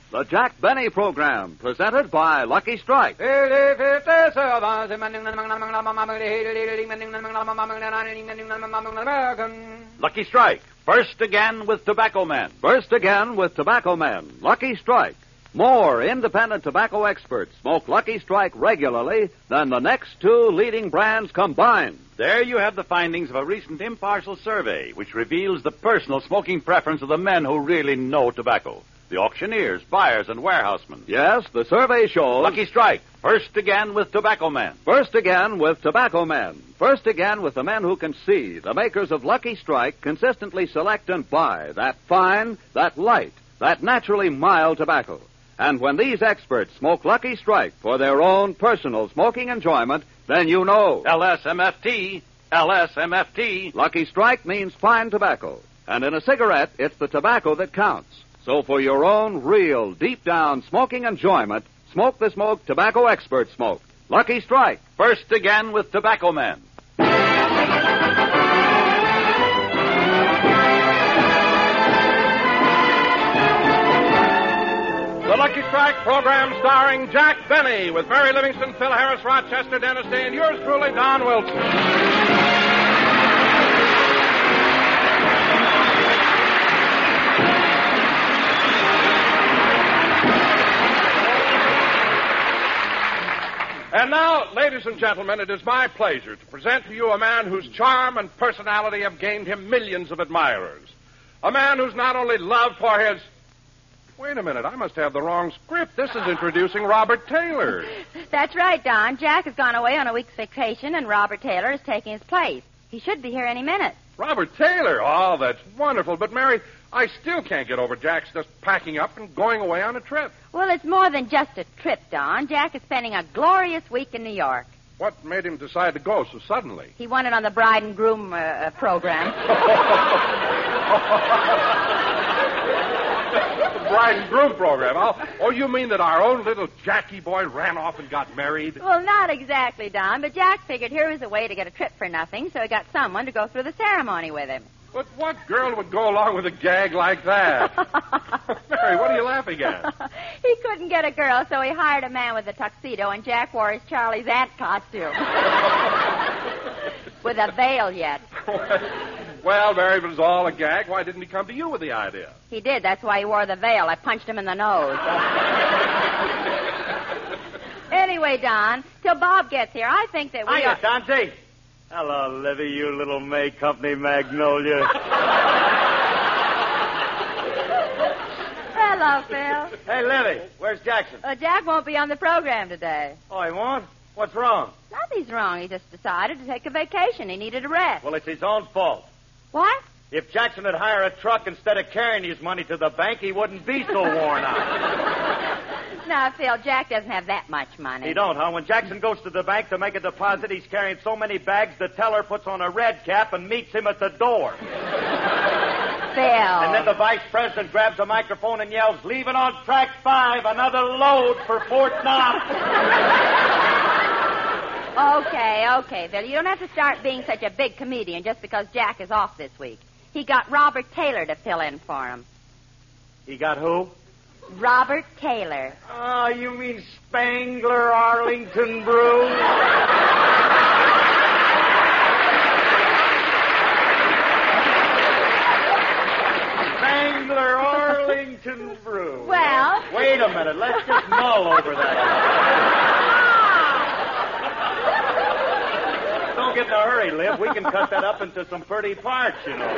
The Jack Benny Program, presented by Lucky Strike. Lucky Strike. First again with Tobacco Man. First again with Tobacco Men. Lucky Strike. More independent tobacco experts smoke Lucky Strike regularly than the next two leading brands combined. There you have the findings of a recent impartial survey, which reveals the personal smoking preference of the men who really know tobacco. The auctioneers, buyers, and warehousemen. Yes, the survey shows... Lucky Strike. First again with Tobacco Man. First again with Tobacco Men. First again with the men who can see, the makers of Lucky Strike, consistently select and buy that fine, that light, that naturally mild tobacco. And when these experts smoke Lucky Strike for their own personal smoking enjoyment, then you know. LSMFT. LSMFT. Lucky Strike means fine tobacco. And in a cigarette, it's the tobacco that counts. So for your own real, deep-down smoking enjoyment, Smoke the Smoke Tobacco Expert Smoke. Lucky Strike. First again with Tobacco Man. The Lucky Strike program starring Jack Benny with Mary Livingston, Phil Harris, Rochester, Dennis Day, and yours truly, Don Wilson. And now, ladies and gentlemen, it is my pleasure to present to you a man whose charm and personality have gained him millions of admirers. A man who's not only loved for his... Wait a minute, I must have the wrong script. This is introducing Robert Taylor. That's right, Don. Jack has gone away on a week's vacation, and Robert Taylor is taking his place. He should be here any minute. Robert Taylor? Oh, that's wonderful. But, Mary, I still can't get over Jack's just packing up and going away on a trip. Well, it's more than just a trip, Don. Jack is spending a glorious week in New York. What made him decide to go so suddenly? He won it on the bride and groom program. The bride and groom program. Oh, you mean that our own little Jackie boy ran off and got married? Well, not exactly, Don, but Jack figured here was a way to get a trip for nothing, so he got someone to go through the ceremony with him. But what girl would go along with a gag like that? Mary, what are you laughing at? He couldn't get a girl, so he hired a man with a tuxedo, and Jack wore his Charlie's Aunt costume. With a veil yet. Well, Mary, if it was all a gag, why didn't he come to you with the idea? He did. That's why he wore the veil. I punched him in the nose. Anyway, Don, till Bob gets here, I think that we Hiya, Dante. Hello, Livy, you little May Company magnolia. Hello, Phil. Hey, Livy, where's Jackson? Jack won't be on the program today. Oh, he won't? What's wrong? Nothing's wrong. He just decided to take a vacation. He needed a rest. Well, it's his own fault. What? If Jackson would hire a truck instead of carrying his money to the bank, he wouldn't be so worn out. No, Phil, Jack doesn't have that much money. He don't, huh? When Jackson goes to the bank to make a deposit, he's carrying so many bags, the teller puts on a red cap and meets him at the door. Phil. And then the vice president grabs a microphone and yells, "Leaving on track 5, another load for Fort Knox." Okay, Phil. You don't have to start being such a big comedian just because Jack is off this week. He got Robert Taylor to fill in for him. He got who? Robert Taylor. Oh, you mean Spangler Arlington Brew? Spangler Arlington Brew. Well... Wait a minute. Let's just mull over that. Don't get in a hurry, Liv. We can cut that up into some pretty parts, you know.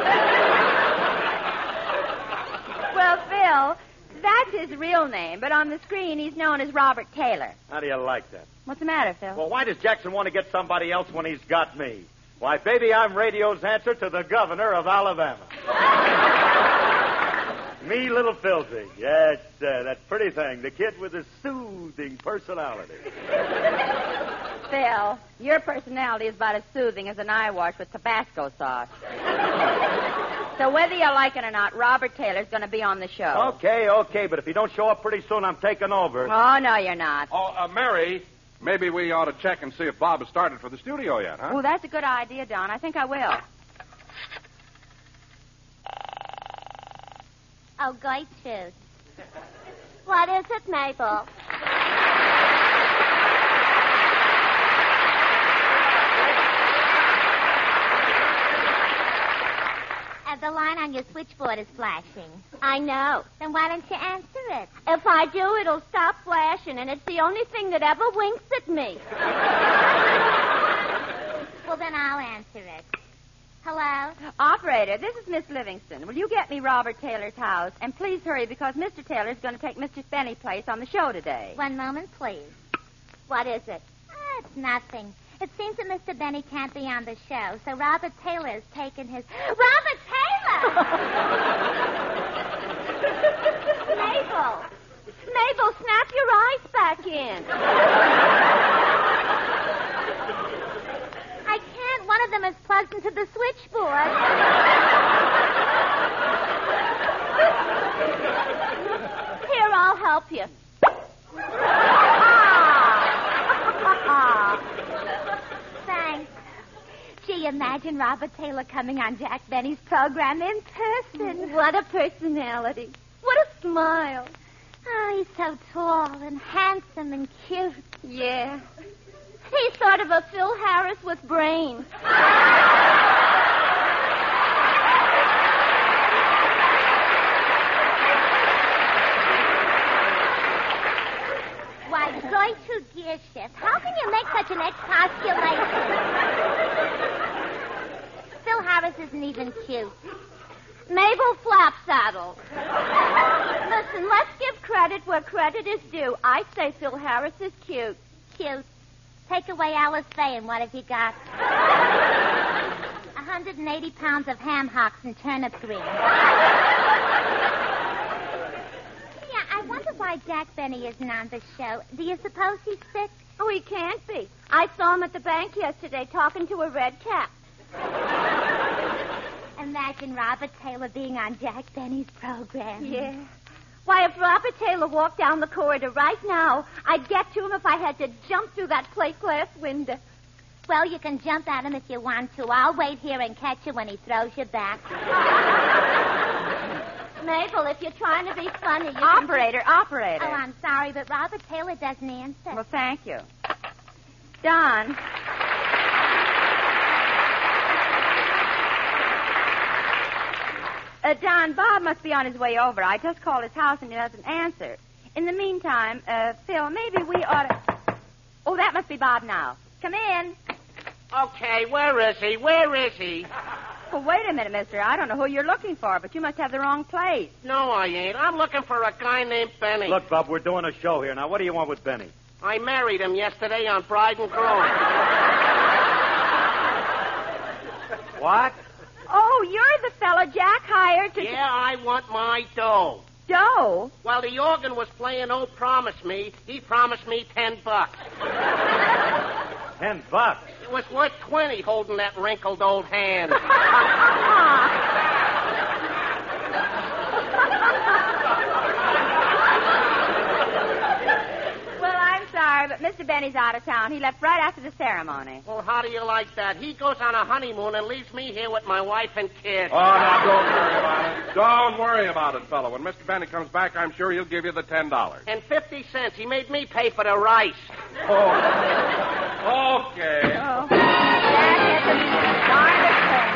Well, Phil... That's his real name, but on the screen he's known as Robert Taylor. How do you like that? What's the matter, Phil? Well, why does Jackson want to get somebody else when he's got me? Why, baby, I'm radio's answer to the governor of Alabama. Me, little Philzy. Yes, that pretty thing. The kid with a soothing personality. Phil, your personality is about as soothing as an eye wash with Tabasco sauce. So whether you like it or not, Robert Taylor's going to be on the show. Okay, but if he don't show up pretty soon, I'm taking over. Oh, no, you're not. Oh, Mary, maybe we ought to check and see if Bob has started for the studio yet, huh? Oh, that's a good idea, Don. I think I will. Oh, Gertrude. What is it, Mabel? The line on your switchboard is flashing. I know. Then why don't you answer it? If I do, it'll stop flashing, and it's the only thing that ever winks at me. Well, then I'll answer it. Hello? Operator, this is Miss Livingston. Will you get me Robert Taylor's house? And please hurry, because Mr. Taylor's going to take Mr. Benny's place on the show today. 1 moment, please. What is it? It's nothing. It seems that Mr. Benny can't be on the show, so Robert Taylor's taken his... Robert Taylor! Mabel! Mabel, snap your eyes back in. I can't. One of them is plugged into the switchboard. Here, I'll help you. Thanks. Gee, imagine Robert Taylor coming on Jack Benny's program in person. What a personality. What a smile. Oh, he's so tall and handsome and cute. Yeah. He's sort of a Phil Harris with brains. Why, Deutsche gear shift. How can you make such an expostulation? Phil Harris isn't even cute. Mabel Flapsaddle. Listen, let's give credit where credit is due. I say Phil Harris is cute. Cute. Take away Alice Faye, and what have you got? 180 pounds of ham hocks and turnip greens. Yeah, I wonder why Jack Benny isn't on the show. Do you suppose he's sick? Oh, he can't be. I saw him at the bank yesterday talking to a red cap. Imagine Robert Taylor being on Jack Benny's program. Yeah. Why, if Robert Taylor walked down the corridor right now, I'd get to him if I had to jump through that plate glass window. Well, you can jump at him if you want to. I'll wait here and catch you when he throws you back. Mabel, if you're trying to be funny, you Operator. Operator. Oh, I'm sorry, but Robert Taylor doesn't answer. Well, thank you. Don. Don, Bob must be on his way over. I just called his house and he doesn't answer. In the meantime, Phil, maybe we ought to... Oh, that must be Bob now. Come in. Okay, where is he? Where is he? Well, wait a minute, mister. I don't know who you're looking for, but you must have the wrong place. No, I ain't. I'm looking for a guy named Benny. Look, Bob, we're doing a show here. Now, what do you want with Benny? I married him yesterday on Bride and Groom. What? Oh, you're the fella Jack hired to... Yeah, I want my dough. Dough? While the organ was playing Oh Promise Me, he promised me $10. $10? It was worth 20 holding that wrinkled old hand. Well, I'm sorry, but Mr. Benny's out of town. He left right after the ceremony. Well, how do you like that? He goes on a honeymoon and leaves me here with my wife and kids. Oh, now, don't worry about it. Don't worry about it, fella. When Mr. Benny comes back, I'm sure he'll give you the $10. And 50 cents. He made me pay for the rice. Oh. Okay. Oh. That is a darndest thing.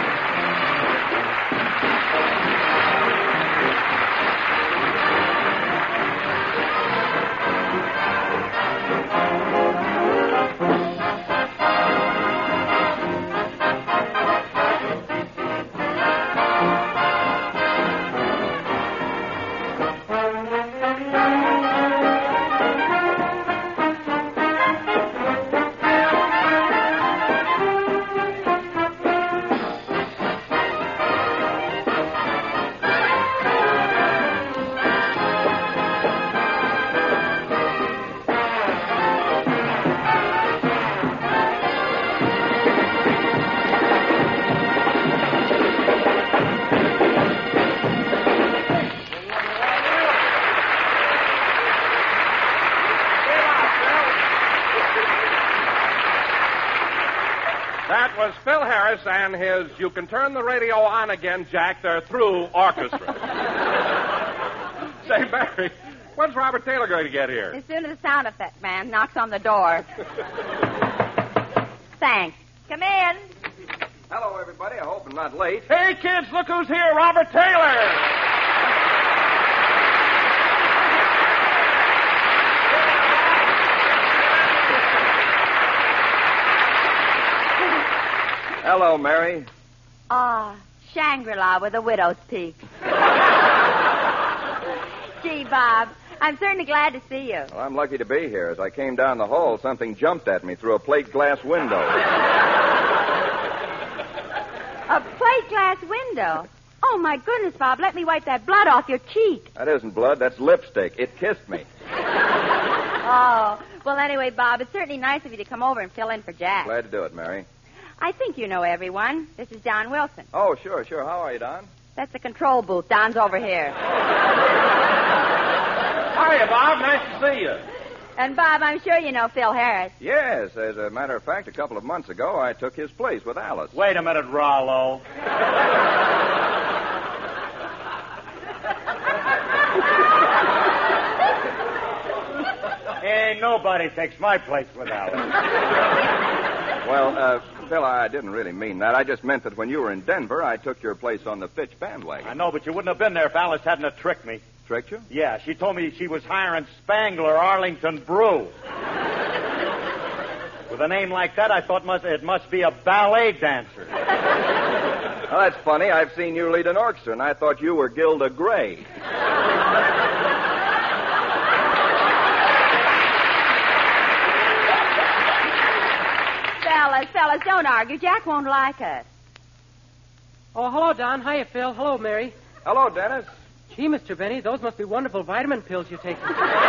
That was Phil Harris and his You Can Turn the Radio On Again, Jack. They're through orchestra. Say, Barry, When's Robert Taylor going to get here? As soon as the sound effect man knocks on the door. Thanks. Come in. Hello, everybody. I hope I'm not late. Hey, kids, look who's here, Robert Taylor. Hello, Mary. Shangri-La with a widow's peak. Gee, Bob, I'm certainly glad to see you. Well, I'm lucky to be here. As I came down the hall, something jumped at me through a plate glass window. A plate glass window? Oh, my goodness, Bob, let me wipe that blood off your cheek. That isn't blood, that's lipstick. It kissed me. Oh, well, anyway, Bob, it's certainly nice of you to come over and fill in for Jack. Glad to do it, Mary. I think you know everyone. This is Don Wilson. Oh, sure. How are you, Don? That's the control booth. Don's over here. Hiya, Bob. Nice to see you. And, Bob, I'm sure you know Phil Harris. Yes, as a matter of fact, a couple of months ago, I took his place with Alice. Wait a minute, Rollo. Ain't nobody takes my place with Alice. Well, Phil, I didn't really mean that. I just meant that when you were in Denver, I took your place on the Fitch bandwagon. I know, but you wouldn't have been there if Alice hadn't have tricked me. Tricked you? Yeah, she told me she was hiring Spangler Arlington Brew. With a name like that, I thought it must be a ballet dancer. Well, that's funny. I've seen you lead an orchestra, and I thought you were Gilda Gray. Fellas, don't argue. Jack won't like us. Oh, hello, Don. Hiya, Phil. Hello, Mary. Hello, Dennis. Gee, Mr. Benny, those must be wonderful vitamin pills you're taking.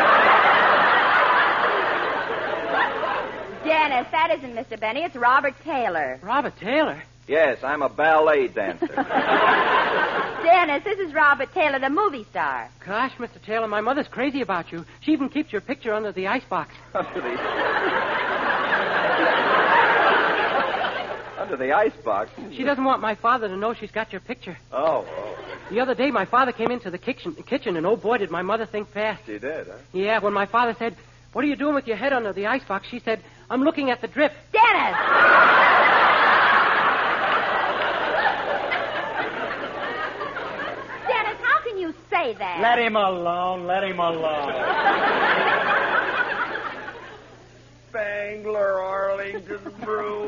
Dennis, that isn't Mr. Benny. It's Robert Taylor. Robert Taylor? Yes, I'm a ballet dancer. Dennis, this is Robert Taylor, the movie star. Gosh, Mr. Taylor, my mother's crazy about you. She even keeps your picture under the icebox. Under the icebox? She doesn't want my father to know she's got your picture. Oh. The other day, my father came into the kitchen, and oh, boy, did my mother think fast. She did, huh? Yeah, when my father said, "What are you doing with your head under the icebox?" she said, "I'm looking at the drip." Dennis! Dennis, how can you say that? Let him alone. Spangler Arlington Brew.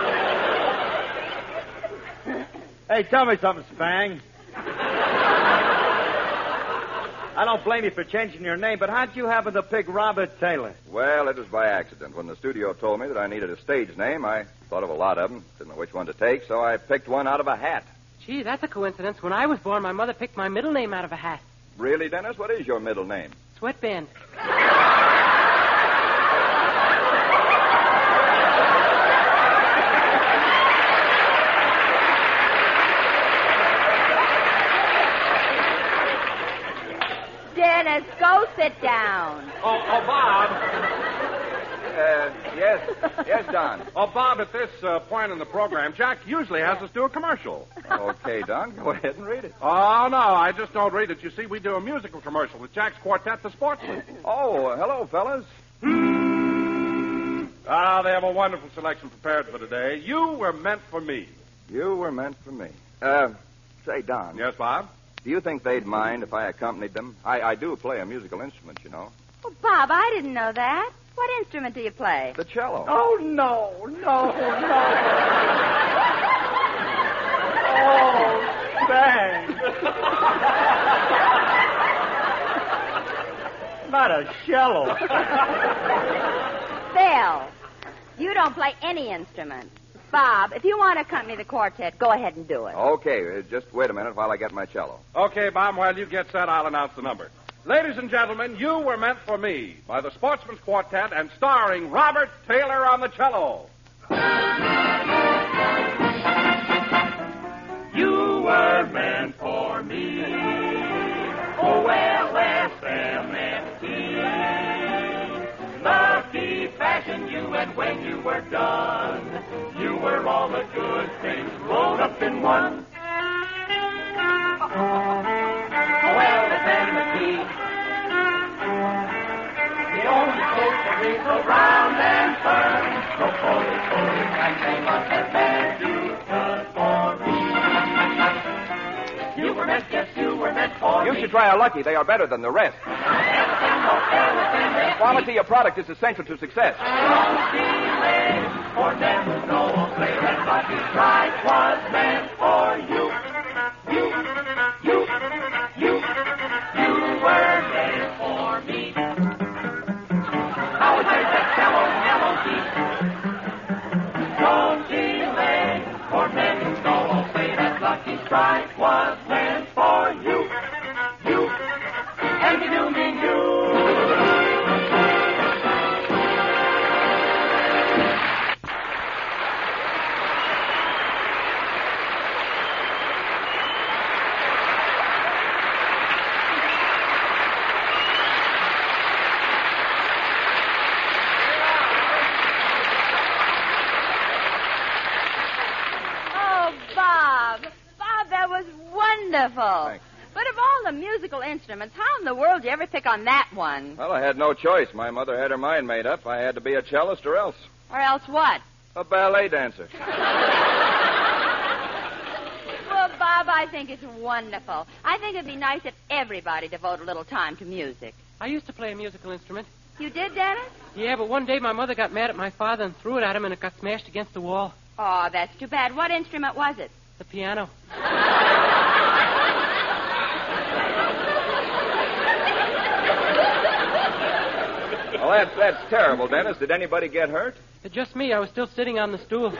Hey, tell me something, Spang. I don't blame you for changing your name, but how'd you happen to pick Robert Taylor? Well, it was by accident. When the studio told me that I needed a stage name, I thought of a lot of them. Didn't know which one to take, so I picked one out of a hat. Gee, that's a coincidence. When I was born, my mother picked my middle name out of a hat. Really, Dennis? What is your middle name? Sweatband. Dennis, go sit down. Oh, Bob. Yes, Don. Oh, Bob, at this point in the program, Jack usually has us do a commercial. Okay, Don, go ahead and read it. Oh, no, I just don't read it. You see, we do a musical commercial with Jack's Quartet, the Sportsmen. Oh, hello, fellas. They have a wonderful selection prepared for today. You were meant for me. You were meant for me. Say, Don. Yes, Bob? Do you think they'd mind if I accompanied them? I do play a musical instrument, you know. Oh, Bob, I didn't know that. What instrument do you play? The cello. Oh, no. Oh, Spang. Not a cello. Phil, you don't play any instrument. Bob, if you want to accompany the quartet, go ahead and do it. Okay, just wait a minute while I get my cello. Okay, Bob, while you get set, I'll announce the number. Ladies and gentlemen, You Were Meant for Me by the Sportsman's Quartet and starring Robert Taylor on the cello. You were meant for me. O-L-S-M-S-T. Lucky fashioned you, and when you were done, you were all the good things rolled up in one. O-L-S-M-S-T. wings go round and turn. So pull it, and say what that man you done for me. You were meant, yes, you were meant for me. You should try a Lucky. They are better than the rest. The quality of product is essential to success. Don't delay, for never no play. That Lucky Strike was meant for you. You were made for me. I was made that melody. Don't delay, for never no play. That Lucky Strike was meant for you. And you mean you. Wonderful. Thanks. But of all the musical instruments, how in the world did you ever pick on that one? Well, I had no choice. My mother had her mind made up. I had to be a cellist or else. Or else what? A ballet dancer. Well, Bob, I think it's wonderful. I think it'd be nice if everybody devoted a little time to music. I used to play a musical instrument. You did, Dennis? Yeah, but one day my mother got mad at my father and threw it at him, and it got smashed against the wall. Oh, that's too bad. What instrument was it? The piano. Well, that's terrible, Dennis. Did anybody get hurt? Just me. I was still sitting on the stool.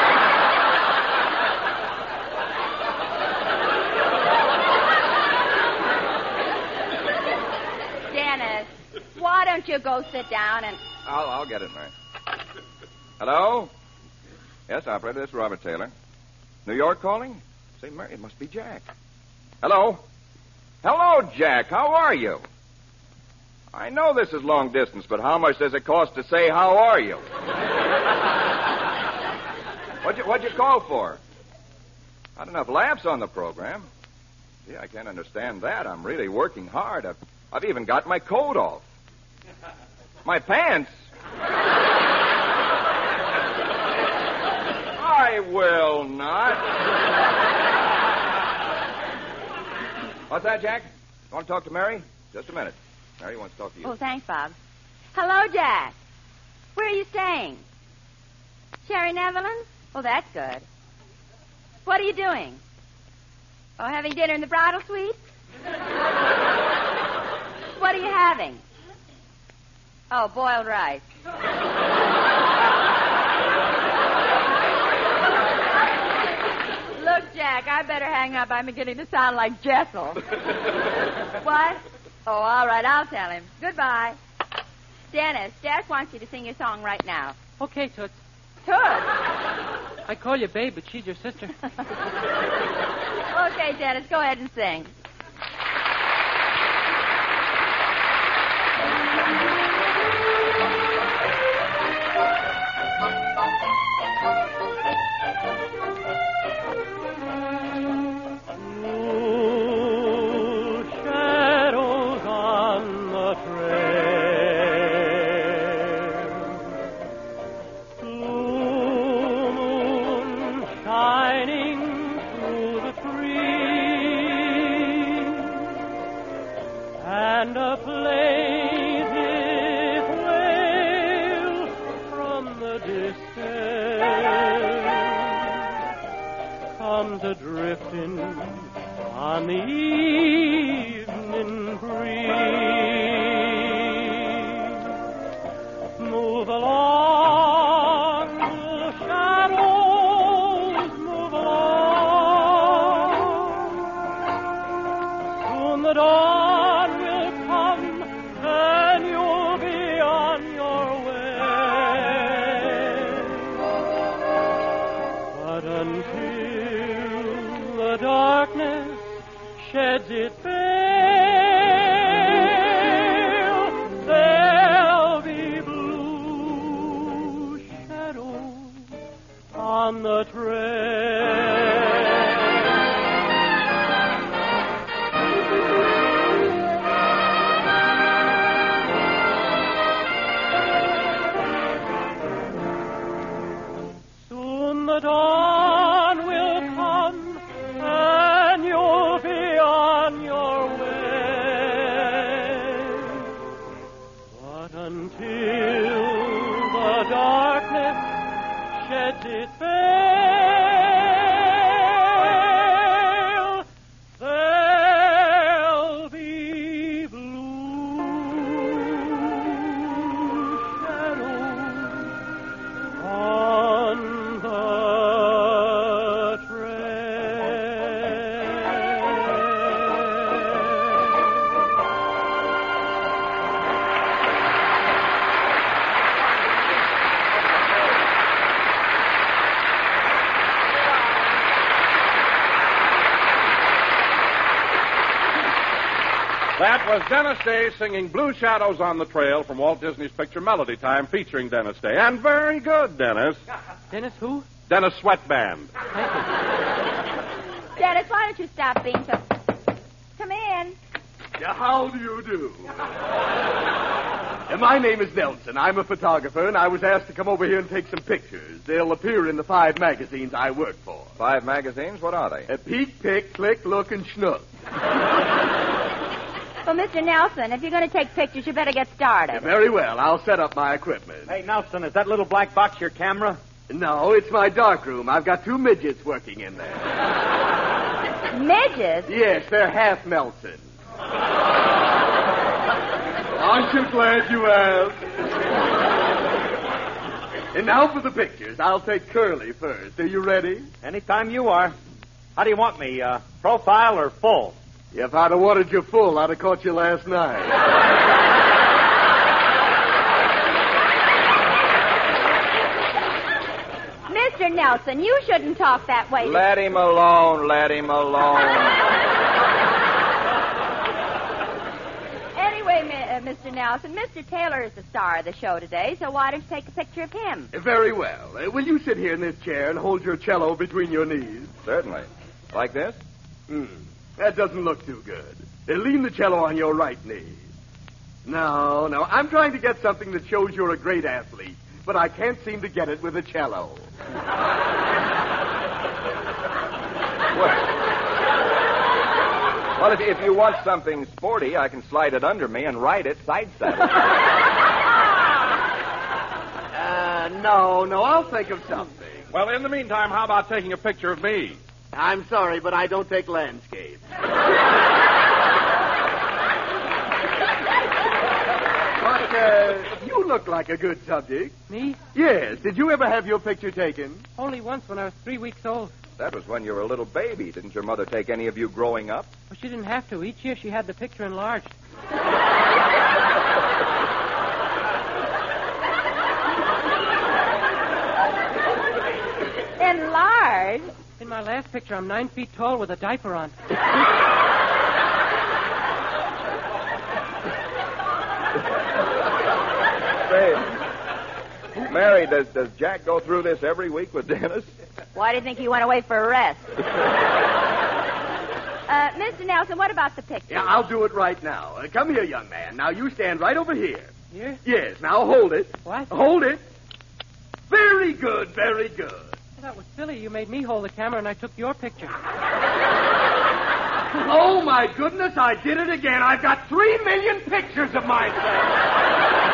Dennis, why don't you go sit down and... I'll get it, Mary. Hello? Yes, operator, this is Robert Taylor. New York calling? Say, Mary, it must be Jack. Hello? Hello, Jack. How are you? I know this is long distance, but how much does it cost to say, how are you? What'd you call for? Not enough laughs on the program. Gee, I can't understand that. I'm really working hard. I've even got my coat off. My pants? I will not. What's that, Jack? You want to talk to Mary? Just a minute. Mary wants to talk to you. Oh, thanks, Bob. Hello, Jack. Where are you staying? Sherry Netherlands? Oh, that's good. What are you doing? Oh, having dinner in the bridal suite? What are you having? Oh, boiled rice. Look, Jack, I better hang up. I'm beginning to sound like Jessel. What? Oh, all right, I'll tell him. Goodbye. Dennis, Jack wants you to sing your song right now. Okay, Toots. Toots? I call you Babe, but she's your sister. Okay, Dennis, go ahead and sing. Drifting on the evening breeze. Move along, the shadows move along. Soon the dawn will come, and you'll be on your way. But until the darkness sheds its veil, there'll be blue shadows on the trail. sheds its veil, there'll be blue shadows on the That was Dennis Day singing Blue Shadows on the Trail from Walt Disney's picture Melody Time featuring Dennis Day. And very good, Dennis. Dennis who? Dennis Sweatband. Dennis, why don't you stop being so... Come in. Yeah, how do you do? My name is Nelson. I'm a photographer, and I was asked to come over here and take some pictures. They'll appear in the 5 magazines I work for. 5 magazines? What are they? Peek, Pick, Click, Look, and Schnook. Well, Mr. Nelson, if you're going to take pictures, you better get started. Yeah, very well. I'll set up my equipment. Hey, Nelson, is that little black box your camera? No, it's my darkroom. I've got 2 midgets working in there. Midgets? Yes, they're half Nelson. Aren't you glad you asked? And now for the pictures. I'll take Curly first. Are you ready? Anytime you are. How do you want me, profile or full? If I'd have wanted you full, I'd have caught you last night. Mr. Nelson, you shouldn't talk that way. Let him alone. Let him alone. Anyway, Mr. Nelson, Mr. Taylor is the star of the show today, so why don't you take a picture of him? Very well. Will you sit here in this chair and hold your cello between your knees? Certainly. Like this? That doesn't look too good. Lean the cello on your right knee. No, I'm trying to get something that shows you're a great athlete, but I can't seem to get it with a cello. Well, if you want something sporty, I can slide it under me and ride it side saddle. No, I'll think of something. Well, in the meantime, how about taking a picture of me? I'm sorry, but I don't take landscapes. But you look like a good subject. Me? Yes. Did you ever have your picture taken? Only once when I was 3 weeks old. That was when you were a little baby. Didn't your mother take any of you growing up? Well, she didn't have to. Each year she had the picture enlarged. Enlarged? In my last picture, I'm 9 feet tall with a diaper on. Say, Mary, does Jack go through this every week with Dennis? Why do you think he went away for a rest? Mr. Nelson, what about the picture? Yeah, I'll do it right now. Come here, young man. Now, you stand right over here. Here? Yes, now hold it. What? Hold it. Very good, very good. Well, that was silly. You made me hold the camera and I took your picture. Oh, my goodness, I did it again. I've got 3 million pictures of myself.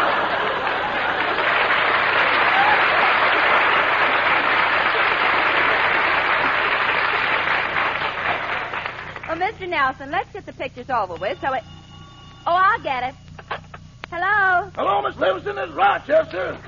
Well, Mr. Nelson, let's get the pictures over with so it... Oh, I'll get it. Hello? Hello, Miss Livingston. It's Rochester.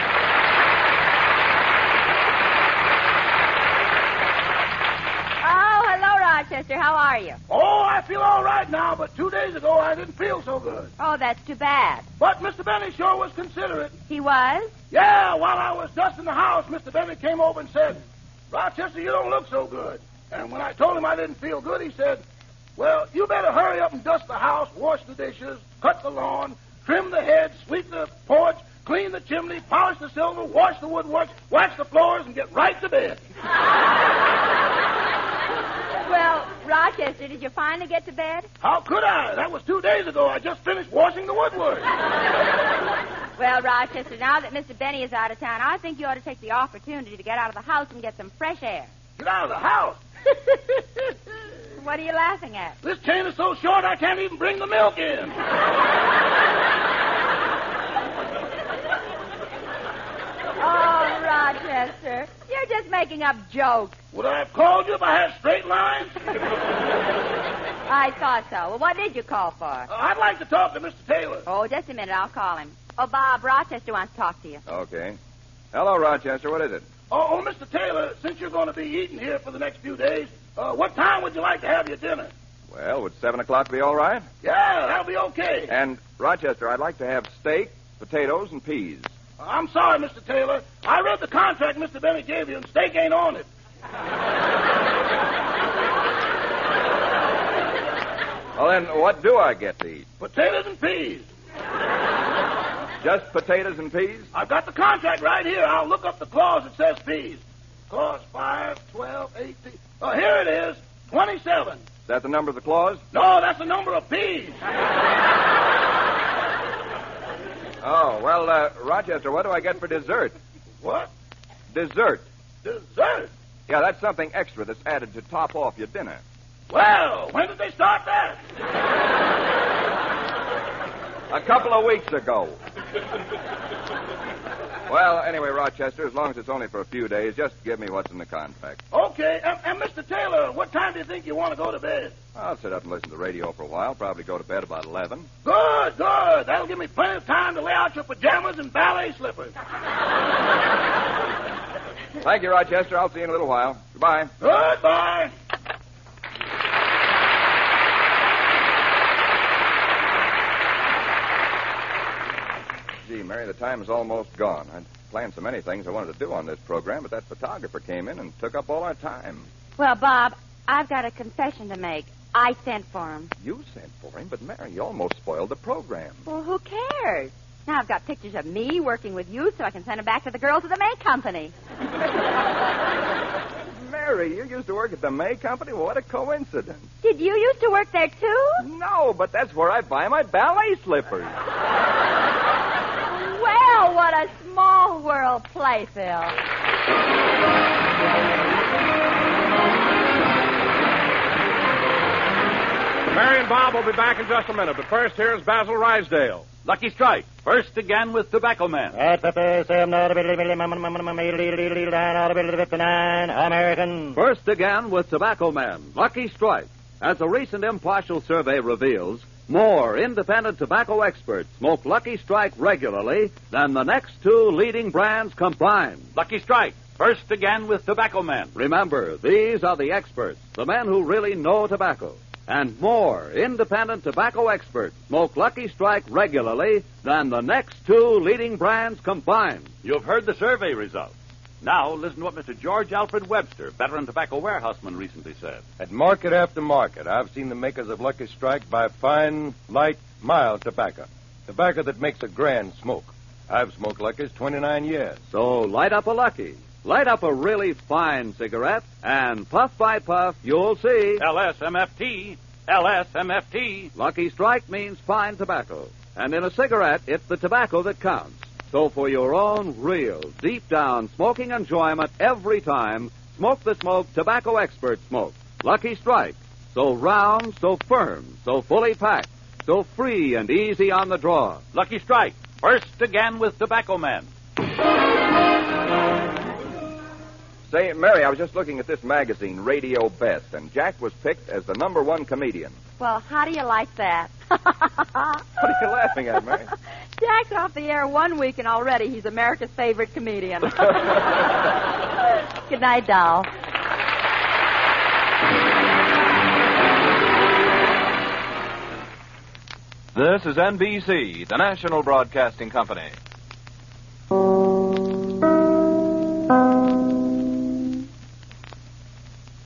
Oh, hello, Rochester. How are you? Oh, I feel all right now, but 2 days ago I didn't feel so good. Oh, that's too bad. But Mr. Benny sure was considerate. He was? Yeah, while I was dusting the house, Mr. Benny came over and said, Rochester, you don't look so good. And when I told him I didn't feel good, he said, well, you better hurry up and dust the house, wash the dishes, cut the lawn, trim the hedge, sweep the porch, clean the chimney, polish the silver, wash the woodwork, wax the floors, and get right to bed. Well, Rochester, did you finally get to bed? How could I? That was 2 days ago. I just finished washing the woodwork. Well, Rochester, now that Mr. Benny is out of town, I think you ought to take the opportunity to get out of the house and get some fresh air. Get out of the house? What are you laughing at? This chain is so short I can't even bring the milk in. Oh, Rochester. making up jokes. Would I have called you if I had straight lines? I thought so. Well, what did you call for? I'd like to talk to Mr. Taylor. Oh, just a minute. I'll call him. Oh, Bob, Rochester wants to talk to you. Okay. Hello, Rochester. What is it? Oh, Mr. Taylor, since you're going to be eating here for the next few days, what time would you like to have your dinner? Well, would 7 o'clock be all right? Yeah, that'll be okay. And, Rochester, I'd like to have steak, potatoes, and peas. I'm sorry, Mr. Taylor. I read the contract Mr. Bennett gave you, and steak ain't on it. Well, then, what do I get to eat? Potatoes and peas. Just potatoes and peas? I've got the contract right here. I'll look up the clause that says peas. Clause 5, 12, 18. Oh, here it is. 27. Is that the number of the clause? No, that's the number of peas. Oh, well, Rochester, what do I get for dessert? What? Dessert. Dessert? Yeah, that's something extra that's added to top off your dinner. Well, when did they start that? A couple of weeks ago. Well, anyway, Rochester, as long as it's only for a few days, just give me what's in the contract. Okay, and Mr. Taylor, what time do you think you want to go to bed? I'll sit up and listen to the radio for a while, probably go to bed about 11. Good, good. That'll give me plenty of time to lay out your pajamas and ballet slippers. Thank you, Rochester. I'll see you in a little while. Goodbye. Goodbye. Gee, Mary, the time is almost gone. I'd planned so many things I wanted to do on this program, but that photographer came in and took up all our time. Well, Bob, I've got a confession to make. I sent for him. You sent for him, but Mary, you almost spoiled the program. Well, who cares? Now I've got pictures of me working with you so I can send them back to the girls at the May Company. Mary, you used to work at the May Company? Well, what a coincidence. Did you used to work there, too? No, but that's where I buy my ballet slippers. Well, what a small world, Playfield. Mary and Bob will be back in just a minute, but first here's Basil Rysdale. Lucky Strike, first again with Tobacco Man. American. First again with Tobacco Man, Lucky Strike. As a recent impartial survey reveals, more independent tobacco experts smoke Lucky Strike regularly than the next two leading brands combined. Lucky Strike, first again with Tobacco Man. Remember, these are the experts, the men who really know tobacco. And more independent tobacco experts smoke Lucky Strike regularly than the next two leading brands combined. You've heard the survey results. Now, listen to what Mr. George Alfred Webster, veteran tobacco warehouseman, recently said. At market after market, I've seen the makers of Lucky Strike buy fine, light, mild tobacco. Tobacco that makes a grand smoke. I've smoked Lucky's 29 years. So light up a Lucky. Light up a really fine cigarette, and puff by puff, you'll see. LSMFT. LSMFT. Lucky Strike means fine tobacco. And in a cigarette, it's the tobacco that counts. So for your own real, deep-down smoking enjoyment every time, smoke the smoke tobacco experts smoke. Lucky Strike. So round, so firm, so fully packed, so free and easy on the draw. Lucky Strike. First again with Tobacco Man. Say, Mary, I was just looking at this magazine, Radio Best, and Jack was picked as the #1 comedian. Well, how do you like that? What are you laughing at, Mary? Jack's off the air 1 week, and already he's America's favorite comedian. Good night, doll. This is NBC, the national broadcasting company.